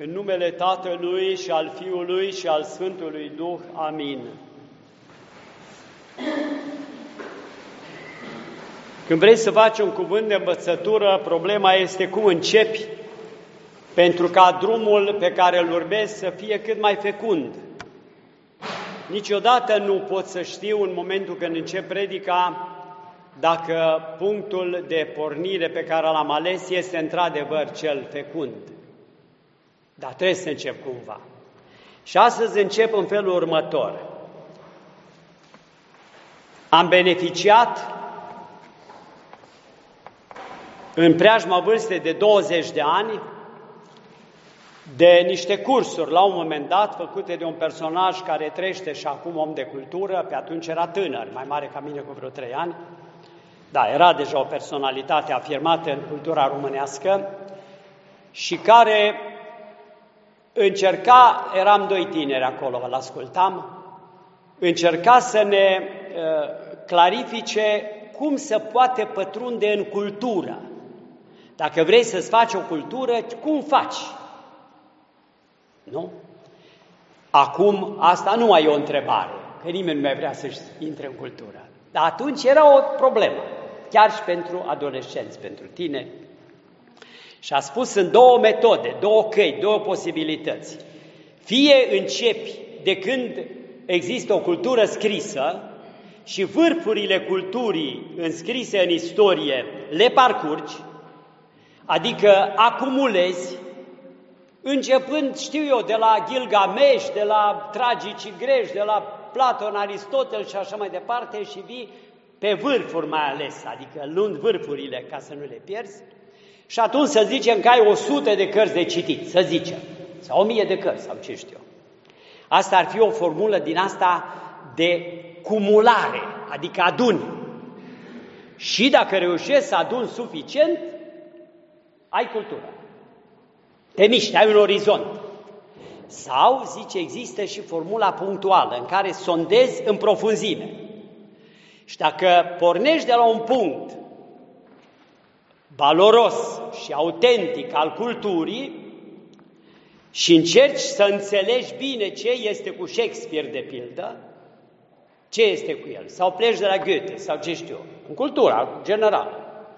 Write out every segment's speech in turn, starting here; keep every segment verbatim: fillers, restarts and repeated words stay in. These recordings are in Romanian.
În numele Tatălui și al Fiului și al Sfântului Duh. Amin. Când vrei să faci un cuvânt de învățătură, problema este cum începi, pentru ca drumul pe care îl urmezi să fie cât mai fecund. Niciodată nu pot să știu în momentul când încep predica dacă punctul de pornire pe care l-am ales este într-adevăr cel fecund. Dar trebuie să încep cumva. Și astăzi încep în felul următor. Am beneficiat în preajma vârstei de douăzeci de ani de niște cursuri, la un moment dat, făcute de un personaj care trăiește și acum om de cultură, pe atunci era tânăr, mai mare ca mine cu vreo trei ani, da, era deja o personalitate afirmată în cultura românească și care încerca, eram doi tineri acolo, îl ascultam, încerca să ne uh, clarifice cum se poate pătrunde în cultură. Dacă vrei să-ți faci o cultură, cum faci? Nu? Acum, asta nu mai e o întrebare, că nimeni nu mai vrea să-și intre în cultură. Dar atunci era o problemă, chiar și pentru adolescenți, pentru tine. Și a spus în două metode, două căi, două posibilități. Fie începi de când există o cultură scrisă și vârfurile culturii înscrise în istorie le parcurgi, adică acumulezi, începând, știu eu, de la Gilgamesh, de la tragicii greci, de la Platon, Aristotel și așa mai departe și vii pe vârfuri mai ales, adică luând vârfurile ca să nu le pierzi, și atunci să zicem că ai o sută de cărți de citit, să zicem, sau o mie de cărți, sau ce știu. Asta ar fi o formulă din asta de cumulare, adică aduni. Și dacă reușești să aduni suficient, ai cultură. Te miști, ai un orizont. Sau, zice, există și formula punctuală, în care sondezi în profunzime. Și dacă pornești de la un punct valoros și autentic al culturii și încerci să înțelegi bine ce este cu Shakespeare, de pildă, ce este cu el, sau pleci de la Goethe, sau ce știu, în cultura generală.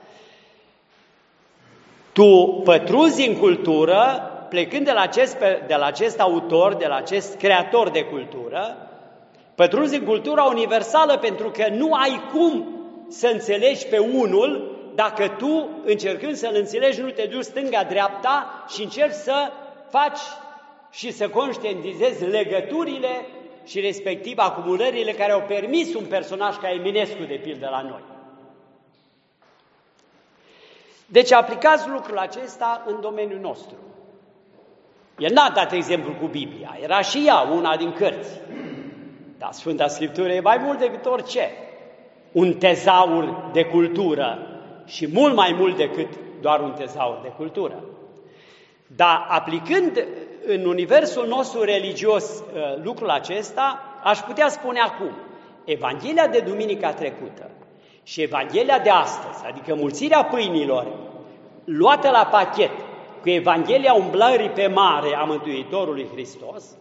Tu pătruzi în cultură, plecând de la acest, de la acest autor, de la acest creator de cultură, pătruzi în cultura universală, pentru că nu ai cum să înțelegi pe unul dacă tu, încercând să-l înțelegi, nu te duci stânga-dreapta și încerci să faci și să conștientizezi legăturile și respectiv acumulările care au permis un personaj ca Eminescu, de pildă, la noi. Deci aplicați lucrul acesta în domeniul nostru. El n-a dat exemplu cu Biblia, era și ea una din cărți. Dar Sfânta Scriptură e mai mult decât orice. Un tezaur de cultură și mult mai mult decât doar un tezaur de cultură. Dar aplicând în universul nostru religios lucrul acesta, aș putea spune acum, Evanghelia de duminica trecută și Evanghelia de astăzi, adică mulțirea pâinilor, luată la pachet cu Evanghelia umblării pe mare a Mântuitorului Hristos,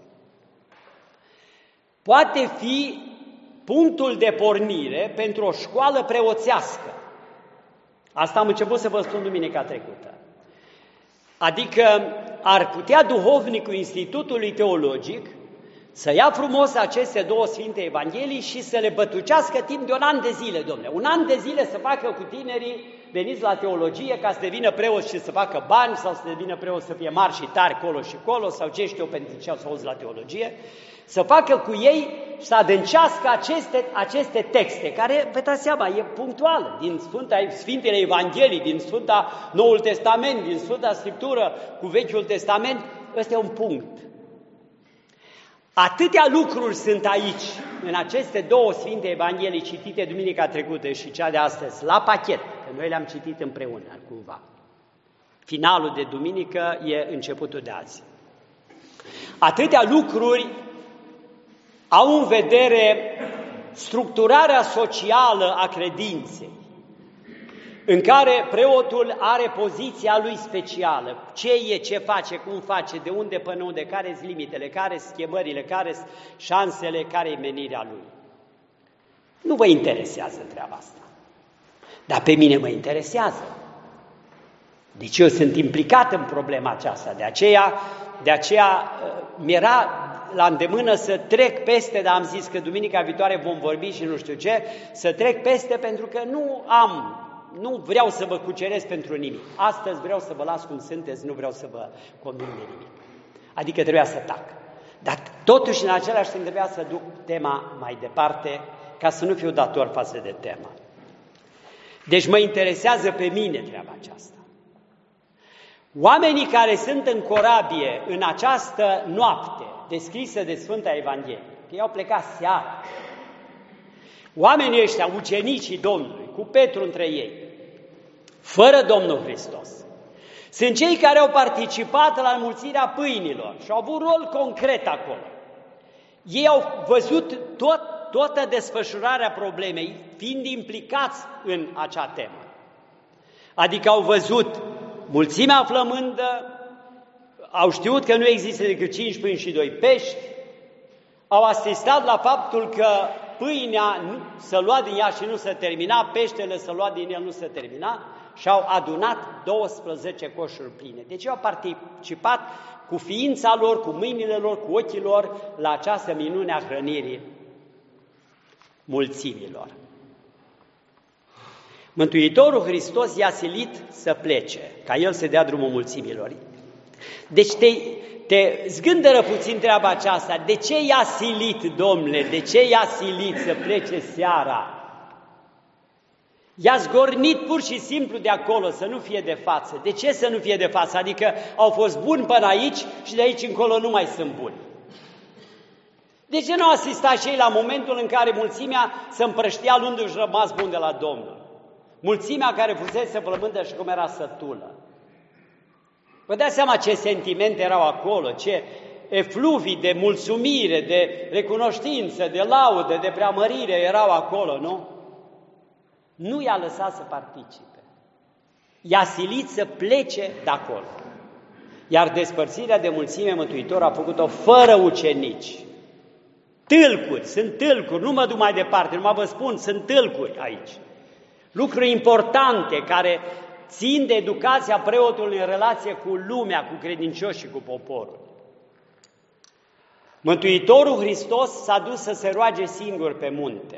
poate fi punctul de pornire pentru o școală preoțească. Asta am început să vă spun duminica trecută. Adică ar putea duhovnicul Institutului Teologic să ia frumos aceste două Sfinte Evanghelii și să le bătucească timp de un an de zile, domnule. Un an de zile să facă cu tinerii veniți la teologie ca să devină preoți și să facă bani, sau să devină preoți să fie mari și tari colo și colo, sau ce știu eu pentru ce au să auzi la teologie, să facă cu ei și să adâncească aceste, aceste texte, care, vă dați seama, e punctuală, din Sfânta, Sfintele Evanghelii, din Sfânta Noul Testament, din Sfânta Scriptură cu Vechiul Testament, ăsta e un punct. Atâtea lucruri sunt aici, în aceste două Sfinte Evanghelii citite duminica trecută și cea de astăzi, la pachet, că noi le-am citit împreună, cumva. Finalul de duminică e începutul de azi. Atâtea lucruri au în vedere structurarea socială a credinței, în care preotul are poziția lui specială. Ce e, ce face, cum face, de unde până unde, care sunt limitele, care sunt chemările, care sunt șansele, care e menirea lui. Nu vă interesează treaba asta. Dar pe mine mă interesează. Deci eu sunt implicat în problema aceasta. De aceea, de aceea mi-era la îndemână să trec peste, dar am zis că duminica viitoare vom vorbi și nu știu ce, să trec peste pentru că nu am, nu vreau să vă cuceresc pentru nimic. Astăzi vreau să vă las cum sunteți, nu vreau să vă conduc de nimic. Adică trebuia să tac. Dar totuși în același timp trebuia să duc tema mai departe ca să nu fiu dator față de temă. Deci mă interesează pe mine treaba aceasta. Oamenii care sunt în corabie în această noapte descrisă de Sfânta Evanghelie, că ei au plecat seara, oamenii ăștia, ucenicii Domnului, cu Petru între ei, fără Domnul Hristos, sunt cei care au participat la înmulțirea pâinilor și au avut rol concret acolo. Ei au văzut tot, toată desfășurarea problemei, fiind implicați în acea temă. Adică au văzut mulțimea flămândă, au știut că nu există decât cinci pâini și doi pești, au asistat la faptul că pâinea nu se lua din ea și nu se termina, peștele se lua din el nu se termina și au adunat douăsprezece coșuri pline. Deci au participat cu ființa lor, cu mâinile lor, cu ochii lor la această minune a hrănirii mulțimilor. Mântuitorul Hristos i-a silit să plece, ca El să dea drumul mulțimilor. Deci te, te zgândără puțin treaba aceasta. De ce i-a silit, Domnule? De ce i-a silit să plece seara? I-a zgornit pur și simplu de acolo să nu fie de față. De ce să nu fie de față? Adică au fost buni până aici și de aici încolo nu mai sunt buni. De ce nu au asistat și ei la momentul în care mulțimea se împrăștia luându-și rămas bun de la Domnul? Mulțimea care fusese flămândă și cum era sătulă. Vă dați seama ce sentimente erau acolo, ce efluvii de mulțumire, de recunoștință, de laudă, de preamărire erau acolo, nu? Nu i-a lăsat să participe. I-a silit să plece de acolo. Iar despărțirea de mulțime Mântuitor a făcut-o fără ucenici. Tâlcuri, sunt tâlcuri, nu mă duc mai departe, numai vă spun, sunt tâlcuri aici. Lucruri importante care țin de educația preotului în relație cu lumea, cu credincioși și cu poporul. Mântuitorul Hristos s-a dus să se roage singur pe munte,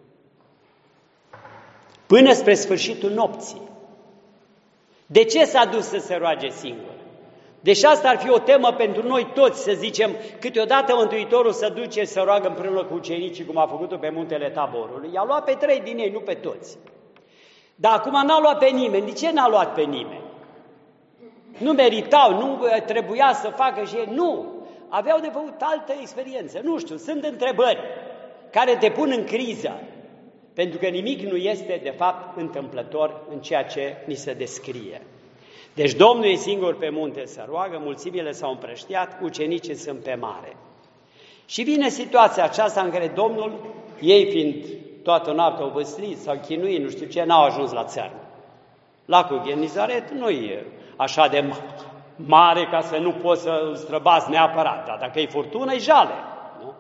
până spre sfârșitul nopții. De ce s-a dus să se roage singur? Deși asta ar fi o temă pentru noi toți, să zicem, câteodată Mântuitorul se duce să roagă împreună cu ucenicii, cum a făcut-o pe muntele Taborului. I-a luat pe trei din ei, nu pe toți. Dar acum n-a luat pe nimeni. De ce n-a luat pe nimeni? Nu meritau, nu trebuia să facă și ei. Nu! Aveau de făcut altă experiență. Nu știu, sunt întrebări care te pun în criză. Pentru că nimic nu este, de fapt, întâmplător în ceea ce ni se descrie. Deci Domnul e singur pe munte să roagă, mulțimile s-au împrăștiat, ucenicii sunt pe mare. Și vine situația aceasta în care Domnul, ei fiind toată noaptea obăslit sau chinuit, nu știu ce, n-au ajuns la țărm. Lacul Genizaret nu e așa de mare ca să nu poți să îl străbați neapărat, dar dacă e furtună, e jale. Nu?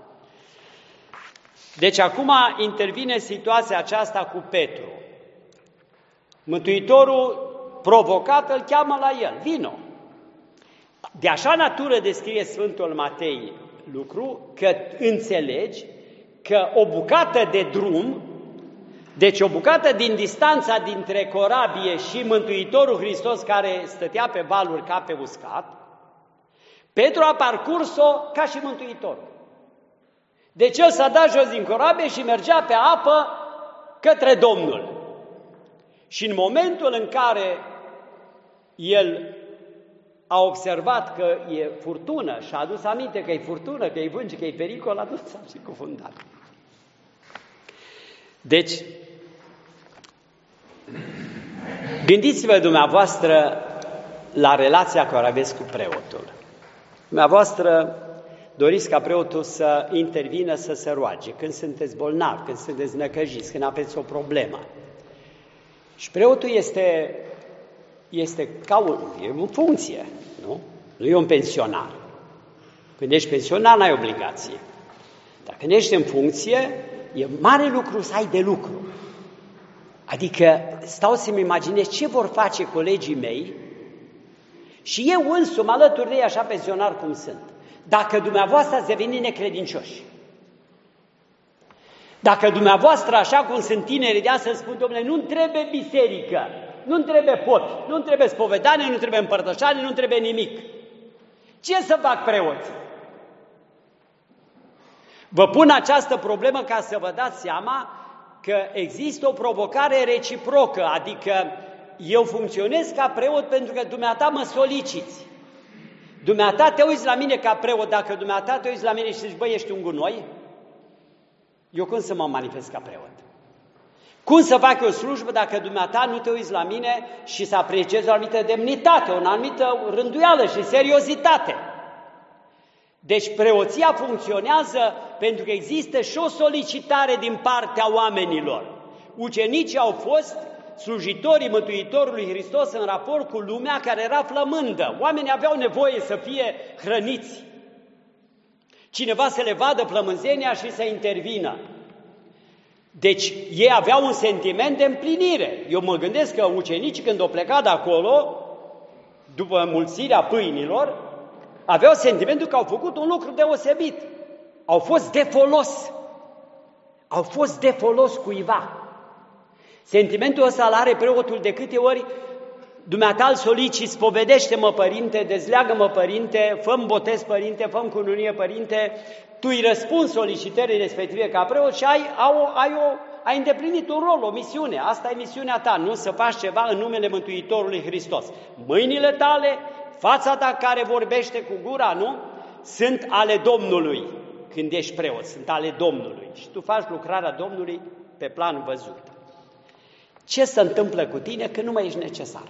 Deci acum intervine situația aceasta cu Petru. Mântuitorul, provocat, îl cheamă la el, vino. De așa natură descrie Sfântul Matei lucru, că înțelegi că o bucată de drum, deci o bucată din distanța dintre corabie și Mântuitorul Hristos care stătea pe valuri ca pe uscat, Petru a parcurs-o ca și Mântuitorul. Deci el s-a dat jos din corabie și mergea pe apă către Domnul. Și în momentul în care el a observat că e furtună și a adus aminte că e furtună, că e vânt și că e pericol, a dus și cufundat. Deci, gândiți-vă dumneavoastră la relația care aveți cu preotul. Dumneavoastră doriți ca preotul să intervină, să se roage, când sunteți bolnavi, când sunteți năcăjiți, când aveți o problemă. Și preotul este, este ca un, e în funcție, nu? Nu e un pensionar. Când ești pensionar, n-ai obligație. Dar când ești în funcție, e mare lucru să ai de lucru. Adică stau să-mi imaginez ce vor face colegii mei și eu însumi, alături de ei, așa pensionar cum sunt, dacă dumneavoastră ați deveni necredincioși. Dacă dumneavoastră, așa cum sunt tineri de astăzi, spun, domnule, nu-mi trebuie biserică, nu-mi trebuie pot, nu-mi trebuie spovedanie, nu trebuie împărtășanie, nu-mi trebuie nimic. Ce să fac preoții? Vă pun această problemă ca să vă dați seama că există o provocare reciprocă, adică eu funcționez ca preot pentru că dumneata mă soliciți. Dumneata te uiți la mine ca preot, dacă dumneata te uiți la mine și zici, băi, ești un gunoi, eu cum să mă manifest ca preot? Cum să fac o slujbă dacă dumneata nu te uiți la mine și să apreciezi o anumită demnitate, o anumită rânduială și seriozitate? Deci preoția funcționează pentru că există și o solicitare din partea oamenilor. Ucenicii au fost slujitorii Mântuitorului Hristos în raport cu lumea care era flămândă. Oamenii aveau nevoie să fie hrăniți. Cineva să le vadă flămânzenia și să intervină. Deci ei aveau un sentiment de împlinire. Eu mă gândesc că ucenicii când au plecat de acolo, după înmulțirea pâinilor, aveau sentimentul că au făcut un lucru deosebit. Au fost de folos. Au fost de folos cuiva. Sentimentul ăsta îl are preotul de câte ori dumneata îl soliciți, spovedește-mă, părinte, dezleagă-mă, părinte, fă-mi botez, părinte, fă-mi cununie, părinte, tu îi răspunzi solicitării respective ca preot și ai, ai, ai, o, ai îndeplinit un rol, o misiune. Asta e misiunea ta, nu să faci ceva în numele Mântuitorului Hristos. Mâinile tale, fața ta care vorbește cu gura, nu? Sunt ale Domnului când ești preot, sunt ale Domnului. Și tu faci lucrarea Domnului pe plan văzut. Ce se întâmplă cu tine când nu mai ești necesar?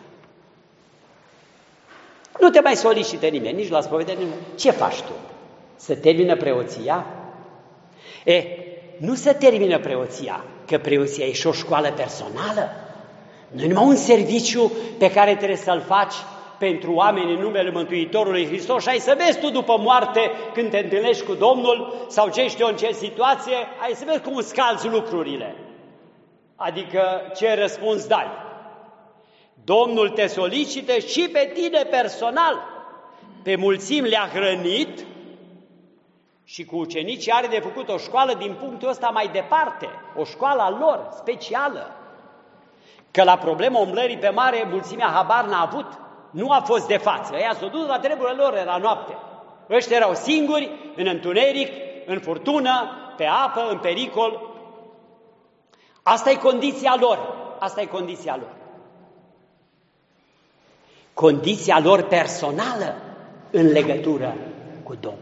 Nu te mai solicită nimeni, nici la spovedanie, nimeni. Ce faci tu? Să termină preoția? E, nu să termină preoția, că preoția e și o școală personală. Nu e numai un serviciu pe care trebuie să-l faci pentru oameni în numele Mântuitorului Hristos și ai să vezi tu după moarte, când te întâlnești cu Domnul sau ce știu în ce situație, ai să vezi cum scalzi lucrurile. Adică ce răspuns dai. Domnul te solicită și pe tine personal. Pe mulțimi le-a hrănit și cu ucenicii are de făcut o școală din punctul ăsta mai departe, o școală a lor, specială. Că la problema umblării pe mare, mulțimea habar n-a avut, nu a fost de față. Ea s-a dus la treburile lor, era noapte. Ăștia erau singuri, în întuneric, în furtună, pe apă, în pericol. Asta e condiția lor, asta e condiția lor. Condiția lor personală în legătură cu Domnul.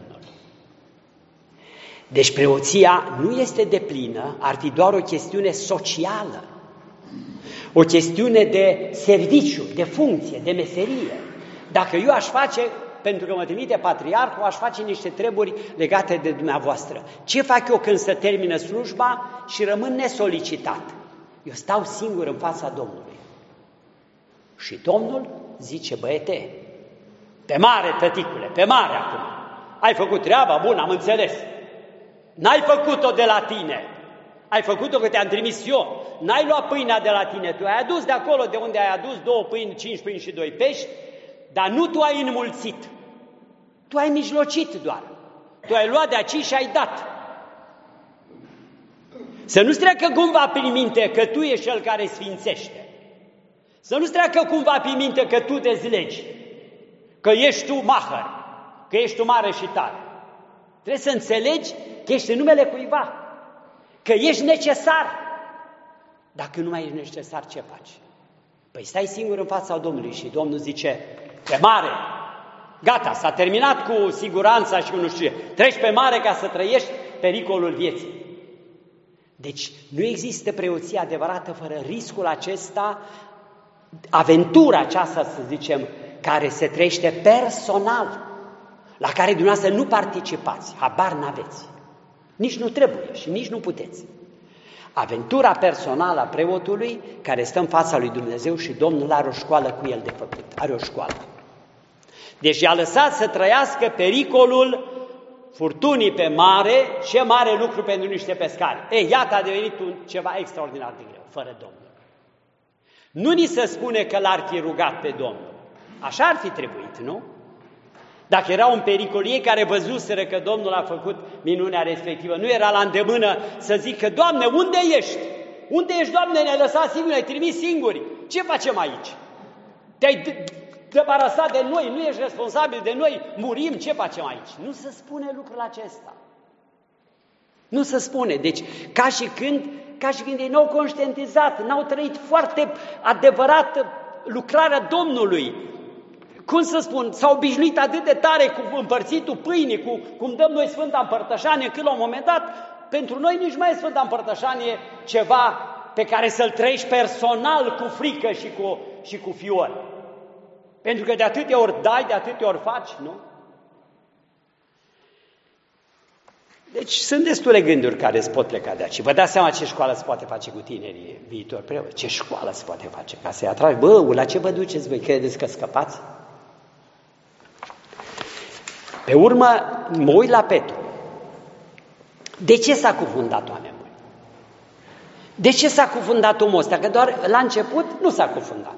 Deci preoția nu este deplină, ar fi doar o chestiune socială, o chestiune de serviciu, de funcție, de meserie. Dacă eu aș face, pentru că mă trimite patriarhul, aș face niște treburi legate de dumneavoastră. Ce fac eu când se termină slujba și rămân nesolicitat? Eu stau singur în fața Domnului. Și Domnul zice, băiete, pe mare, tăticule, pe mare acum. Ai făcut treaba, bun, am înțeles. N-ai făcut-o de la tine. Ai făcut-o că te-am trimis eu. N-ai luat pâinea de la tine. Tu ai adus de acolo de unde ai adus două pâini, cinci pâini și doi pești, dar nu tu ai înmulțit. Tu ai mijlocit doar. Tu ai luat de aici și ai dat. Să nu-ți treacă cumva prin minte că tu ești cel care sfințește. Să nu-ți treacă cumva prin minte că tu dezlegi, că ești tu mahăr, că ești tu mare și tare. Trebuie să înțelegi că ești în numele cuiva, că ești necesar. Dacă nu mai ești necesar, ce faci? Păi stai singur în fața Domnului și Domnul zice, pe mare, gata, s-a terminat cu siguranța și cu nu știu ce. Treci pe mare ca să trăiești pericolul vieții. Deci nu există preoție adevărată fără riscul acesta, aventura aceasta, să zicem, care se trăiește personal, la care dumneavoastră nu participați, habar n-aveți. Nici nu trebuie și nici nu puteți. Aventura personală a preotului care stă în fața lui Dumnezeu și Domnul are o școală cu el de făcut. Are o școală. Deci i-a lăsat să trăiască pericolul furtunii pe mare, ce mare lucru pentru niște pescari. Ei, iată, a devenit un, ceva extraordinar de greu, fără Domnul. Nu ni se spune că l-ar fi rugat pe Domnul. Așa ar fi trebuit, nu? Dacă era un pericol, ei care văzuseră că Domnul a făcut minunea respectivă, nu era la îndemână să zică, Doamne, unde ești? Unde ești, Doamne, ne-ai lăsat singuri, ne-ai trimis singuri? Ce facem aici? Te-ai debarasat de noi, nu ești responsabil de noi, murim, ce facem aici? Nu se spune lucrul acesta. Nu se spune. Deci, ca și când, ca și când ei n-au conștientizat, n-au trăit foarte adevărat lucrarea Domnului. Cum să spun, s-au obișnuit atât de tare cu împărțitul pâinii, cu cum dăm noi Sfânta Împărtășanie, încât la un moment dat, pentru noi nici mai e Sfânta Împărtășanie ceva pe care să-l trăiești personal cu frică și cu, și cu fior. Pentru că de atâtea ori dai, de atâtea ori faci, nu? Deci sunt destule gânduri care îți pot pleca de aici. Vă dați seama ce școală se poate face cu tinerii viitori preoți? Ce școală se poate face ca să-i atragi? Bă, la ce vă duceți voi? Credeți că scăpați? Pe urmă, mă uit la Petru. De ce s-a cufundat, oameni buni? De ce s-a cufundat omul ăsta? Că doar la început nu s-a cufundat.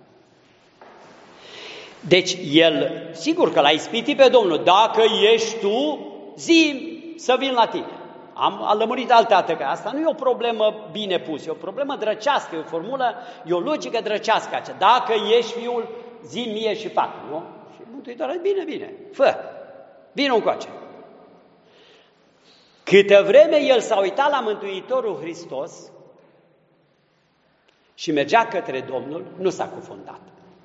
Deci el, sigur că l-a ispitit pe Domnul, dacă ești tu, zi să vin la tine. Am, am lămurit altădată că asta nu e o problemă bine pusă, e o problemă drăcească, e o formulă, e o logică drăcească aceea. Dacă ești fiul, zi mie și fac, nu? Și Mântuitorul, bine, bine, fă, vină încoace. Câtă vreme el s-a uitat la Mântuitorul Hristos și mergea către Domnul, nu s-a cufundat.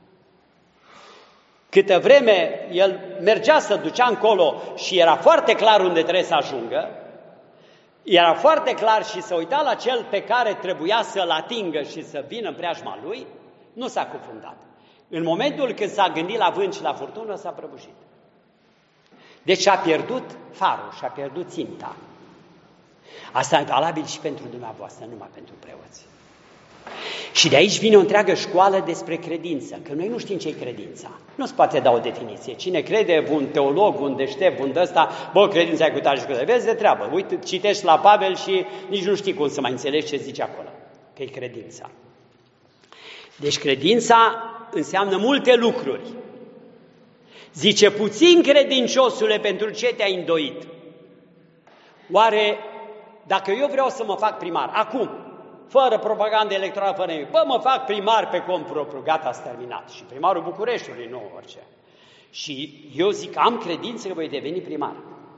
Câtă vreme el mergea, să ducea încolo și era foarte clar unde trebuie să ajungă, era foarte clar și se uita la cel pe care trebuia să-l atingă și să vină în preajma lui, nu s-a cufundat. În momentul când s-a gândit la vânt și la furtună, s-a prăbușit. Deci a pierdut farul și a pierdut ținta. Asta e valabil și pentru dumneavoastră, numai pentru preoți. Și de aici vine o întreagă școală despre credință, că noi nu știm ce-i credința. Nu se poate da o definiție. Cine crede, un teolog, un deștept, un ăsta, bă, credința e cu tare și cu tare. Vezi de treabă. Uite, citești la Pavel și nici nu știi cum să mai înțelegi ce zice acolo, că e credința. Deci credința înseamnă multe lucruri. Zice, puțin credinciosule pentru ce te-ai îndoit. Oare, dacă eu vreau să mă fac primar, acum, fără propagandă electorală, fără nimic, bă, mă fac primar pe cont propriu, gata, s-a terminat. Și primarul Bucureștiului, nu orice. Și eu zic, am credință că voi deveni primar.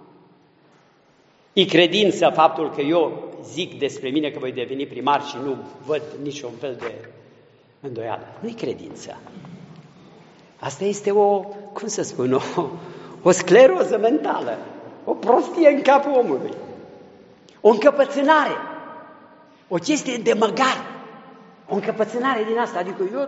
E credință faptul că eu zic despre mine că voi deveni primar și nu văd niciun fel de îndoială. Nu-i credință. Asta este o, cum să spun, o, o scleroză mentală, o prostie în capul omului, o încăpățânare, o chestie de măgar, o încăpățânare din asta, adică eu...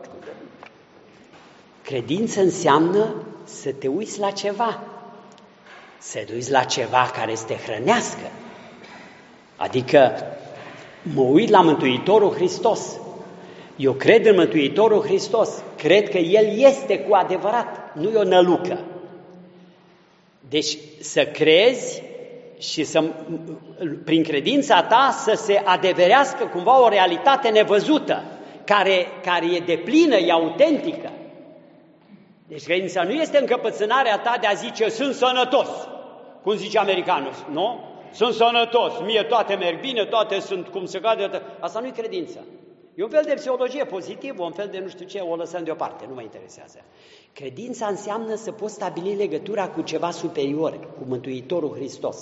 Credință înseamnă să te uiți la ceva, să te uiți la ceva care să te hrănească, adică mă uit la Mântuitorul Hristos. Eu cred în Mântuitorul Hristos, cred că El este cu adevărat, nu e o nălucă. Deci să crezi și să, prin credința ta să se adeverească cumva o realitate nevăzută, care, care e deplină, e autentică. Deci credința nu este încăpățânarea ta de a zice sunt sănătos, cum zice americanul, nu? Sunt sănătos, mie toate merg bine, toate sunt cum se cade. Asta nu e credință. E un fel de psihologie pozitivă, un fel de nu știu ce, o lăsăm deoparte, nu mă interesează. Credința înseamnă să poți stabili legătura cu ceva superior, cu Mântuitorul Hristos.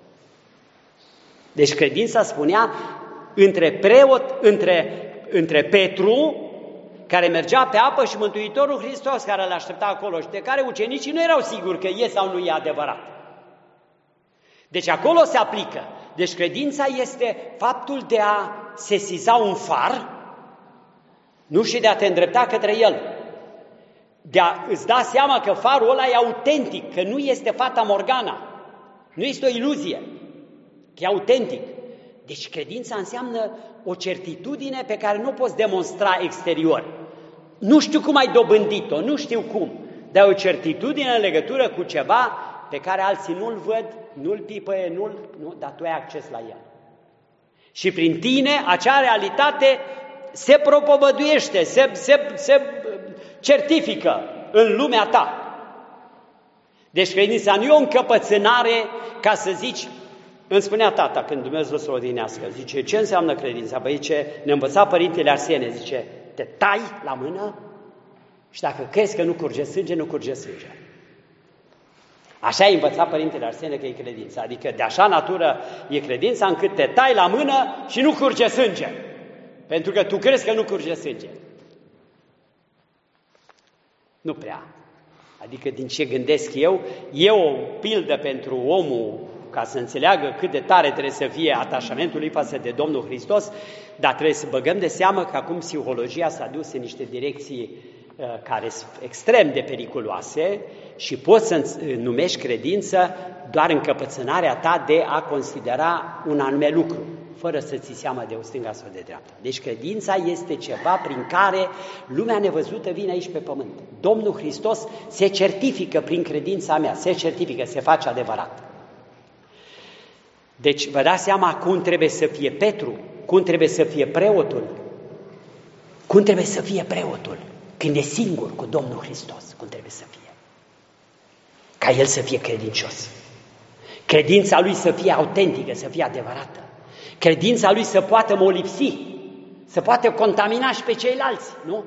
Deci credința spunea între preot, între, între Petru, care mergea pe apă, și Mântuitorul Hristos, care îl aștepta acolo și de care ucenicii nu erau siguri că e sau nu e adevărat. Deci acolo se aplică. Deci credința este faptul de a sesiza un far, nu, și de a te îndrepta către el. De a îți da seama că farul ăla e autentic, că nu este fata Morgana, nu este o iluzie, că e autentic. Deci credința înseamnă o certitudine pe care nu poți demonstra exterior. Nu știu cum ai dobândit-o, nu știu cum, dar o certitudine în legătură cu ceva pe care alții nu-l văd, nu-l pipăie, nu-l, nu, dar tu ai acces la el. Și prin tine acea realitate se propovăduiește, se, se, se certifică în lumea ta. Deci credința nu e o încăpățânare ca să zici, îmi spunea tata când Dumnezeu să o odinească, zice, ce înseamnă credința? Băi, ce ne învăța Părintele Arsenie, zice, te tai la mână și dacă crezi că nu curge sânge, nu curge sânge. Așa i-a învățat Părintele Arsenie că e credința, adică de așa natură e credința încât te tai la mână și nu curge sânge, pentru că tu crezi că nu curge sânge. Nu prea. Adică din ce gândesc eu, e o pildă pentru omul ca să înțeleagă cât de tare trebuie să fie atașamentul lui față de Domnul Hristos, dar trebuie să băgăm de seamă că acum psihologia s-a dus în niște direcții uh, care sunt extrem de periculoase și poți să numești credință doar încăpățânarea ta de a considera un anume lucru, fără să ți seama de o stânga sau de dreapta. Deci credința este ceva prin care lumea nevăzută vine aici pe pământ. Domnul Hristos se certifică prin credința mea, se certifică, se face adevărat. Deci vă dați seama cum trebuie să fie Petru, cum trebuie să fie preotul, cum trebuie să fie preotul când e singur cu Domnul Hristos, cum trebuie să fie. Ca el să fie credincios. Credința lui să fie autentică, să fie adevărată. Credința lui să poată molipsi, să poată contamina și pe ceilalți, nu?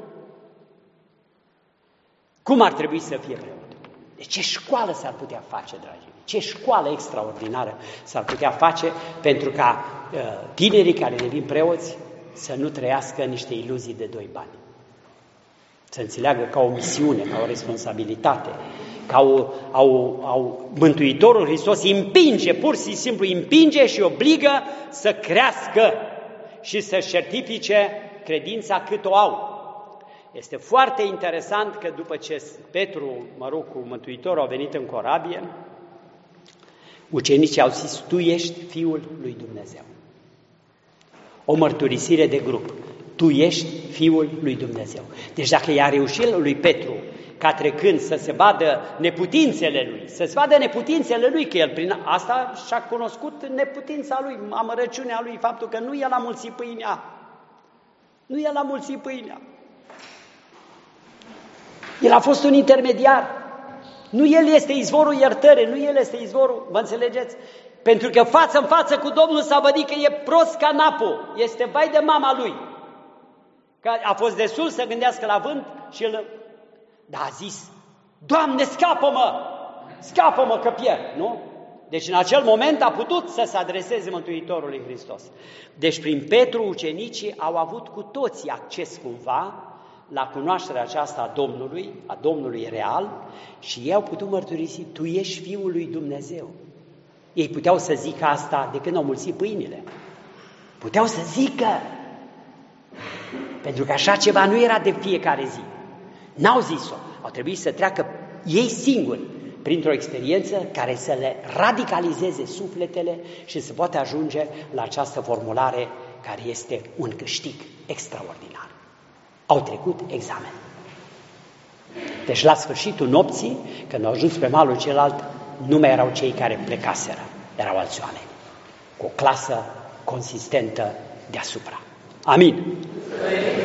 Cum ar trebui să fie preotul? De ce școală s-ar putea face, dragii mei? Ce școală extraordinară s-ar putea face pentru ca uh, tinerii care devin preoți să nu trăiască niște iluzii de doi bani. Să înțeleagă ca o misiune, ca o responsabilitate, ca o, au, au, Mântuitorul Hristos îi împinge, pur și simplu îi împinge și obligă să crească și să certifice credința cât o au. Este foarte interesant că după ce Petru, mă rog, cu Mântuitorul au venit în corabie, ucenicii au zis, tu ești Fiul lui Dumnezeu. O mărturisire de grup. Tu ești Fiul lui Dumnezeu. Deci dacă i-a reușit lui Petru ca trecând să se vadă neputințele lui, să se vadă neputințele lui, că el prin asta și-a cunoscut neputința lui, amărăciunea lui, faptul că nu el a mulțit pâinea. Nu el a mulțit pâinea. El a fost un intermediar. Nu el este izvorul iertării, nu el este izvorul, vă înțelegeți? Pentru că față în față cu Domnul s-a vădit că e prost ca napul, este vai de mama lui. Că a fost destul să gândească la vânt și el... Dar a zis, Doamne, scapă-mă! Scapă-mă că pierd, nu? Deci în acel moment a putut să se adreseze Mântuitorului Hristos. Deci prin Petru ucenicii au avut cu toții acces cumva la cunoașterea aceasta a Domnului, a Domnului real și ei au putut mărturisi, tu ești Fiul lui Dumnezeu. Ei puteau să zică asta de când au mulțit pâinile. Puteau să zică, pentru că așa ceva nu era de fiecare zi. N-au zis-o, au trebuit să treacă ei singuri printr-o experiență care să le radicalizeze sufletele și să poată ajunge la această formulare care este un câștig extraordinar. Au trecut examen. Deci la sfârșitul nopții, când au ajuns pe malul celălalt, nu mai erau cei care plecaseră, erau alți oameni, cu o clasă consistentă deasupra. Amin.